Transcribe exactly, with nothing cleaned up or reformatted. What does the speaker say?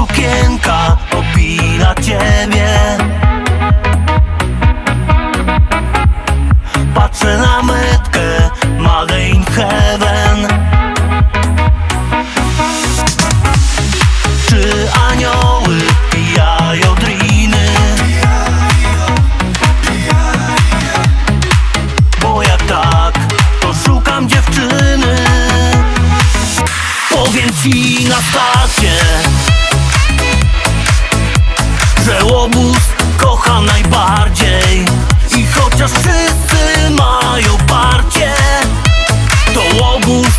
sukienka opila ciebie. Patrzę na metkę Made in Heaven. Czy anioły pijają driny? Bo jak tak, to szukam dziewczyny. Powiem ci na starcie, że łobuz kocha najbardziej. I chociaż wszyscy mają parcie, to łobuz